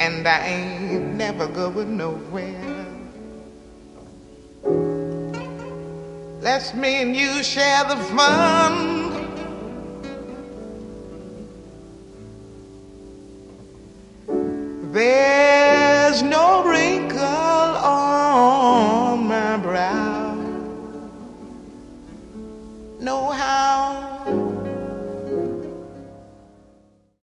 and I ain't never going nowhere. Let's me and you share the fun. There's no